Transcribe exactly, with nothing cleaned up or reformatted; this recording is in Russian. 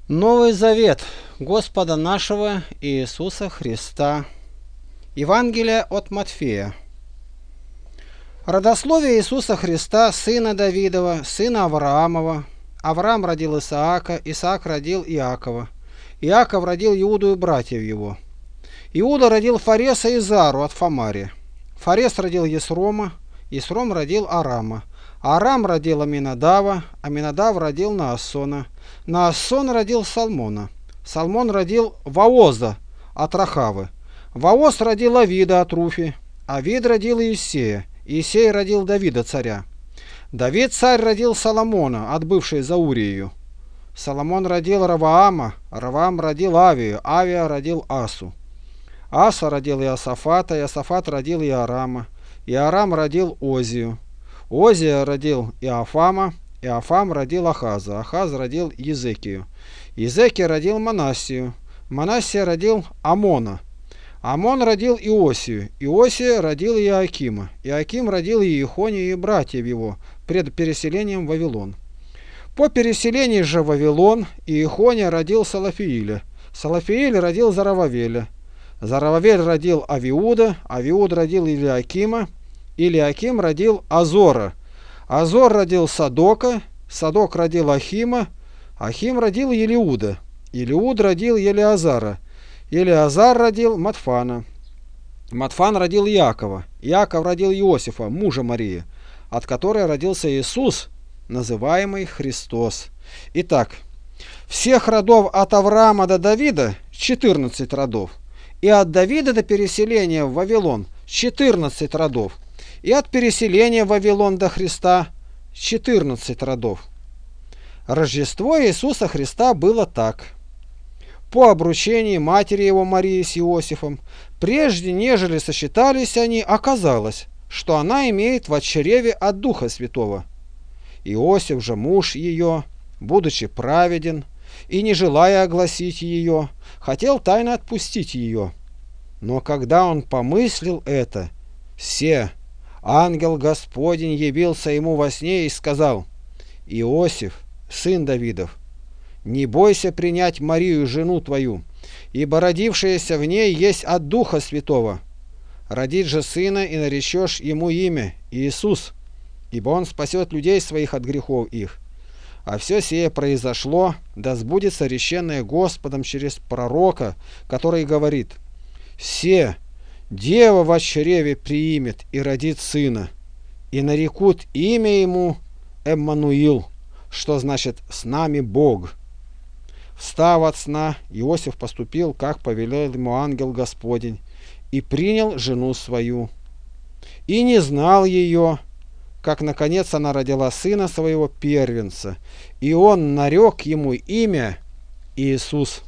Новый Завет Господа нашего Иисуса Христа. Евангелие от Матфея. Родословие Иисуса Христа, сына Давидова, сына Авраамова. Авраам родил Исаака, Исаак родил Иакова. Иаков родил Иуду и братьев его. Иуда родил Фареса и Зару от Фамари. Фарес родил Есрома, Есром родил Арама. Арам родил Аминадава, Аминадав родил Наассона. Наассон родил Салмона. Салмон родил Вооза от Рахавы. Вооз родил Авида от Руфи. Авид родил Иисея. Иисей родил Давида царя. Давид царь родил Соломона от бывшей Заурию. Соломон родил Раваама. Раваам родил Авию. Авия родил Асу. Аса родил Иосафата. Иосафат родил Иорама. Иорам родил Озию. Озия родил Иофама. Иофам родил Ахаза. Ахаз родил Езекию. Езекия родил Манассию. Манассия родил Амона. Амон родил Иосию. Иосия родил Иоакима. Иоаким родил Иехонию и братьев его пред переселением в Вавилон. По переселении же в Вавилон Иехония родил Салафииля. Салафииль родил Зарававеля. Зарававель родил Авиуда. Авиуд родил Илиакима. Илиаким родил Азора. Азор родил Садока. Садок родил Ахима. Ахим родил Елиуда. Елиуд родил Елиазара. Елиазар родил Матфана. Матфан родил Иакова. Иаков родил Иосифа, мужа Марии, от которой родился Иисус, называемый Христос. Итак, всех родов от Авраама до Давида четырнадцать родов, и от Давида до переселения в Вавилон четырнадцать родов, и от переселения в Вавилон до Христа четырнадцать родов. Рождество Иисуса Христа было так. По обручении матери его Марии с Иосифом, прежде нежели сочетались они, оказалось, что она имеет в чреве от Духа Святого. Иосиф же, муж ее, будучи праведен и не желая огласить ее, хотел тайно отпустить ее. Но когда он помыслил это, се, ангел Господень явился ему во сне и сказал: «Иосиф, сын Давидов, не бойся принять Марию, жену твою, ибо родившаяся в ней есть от Духа Святого. Родит же сына, и наречешь ему имя Иисус, ибо он спасет людей своих от грехов их. А все сие произошло, да сбудется реченное Господом через пророка, который говорит: се, дева во чреве приимет и родит сына, и нарекут имя ему Эммануил, что значит «с нами Бог». Встав от сна, Иосиф поступил, как повелел ему ангел Господень, и принял жену свою. И не знал ее, как наконец она родила сына своего первенца, и он нарек ему имя Иисус.